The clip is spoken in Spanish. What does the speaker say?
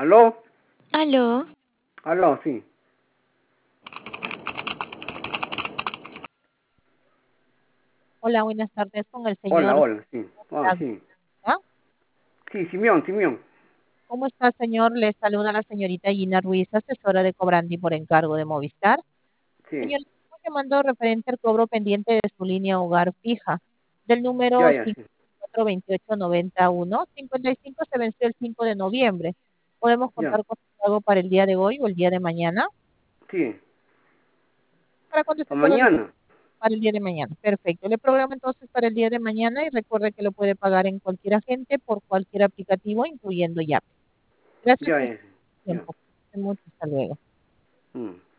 ¿Aló? Aló, ¿Aló? Sí. Hola, buenas tardes con el Hola, señor. hola, sí. Ah, sí. ¿Ah? Sí, Simeón, Simeón. ¿Cómo está, señor? Le saluda la señorita Gina Ruiz, asesora de Cobrandi por encargo de Movistar. Sí. Señor, estamos llamando referente al cobro pendiente de su línea hogar fija del número Ya, sí. 542891. 55 se venció el 5 de noviembre. ¿Podemos Ya. contar con el pago para el día de hoy o el día de mañana? Sí. ¿Para cuándo se ¿Para puede realizar? mañana? Para el día de mañana. Perfecto. Le programo entonces para el día de mañana y recuerde que lo puede pagar en cualquier agente por cualquier aplicativo, incluyendo Yape. Gracias Ya, por su ya. tiempo. Mucho. Hasta luego. Mm.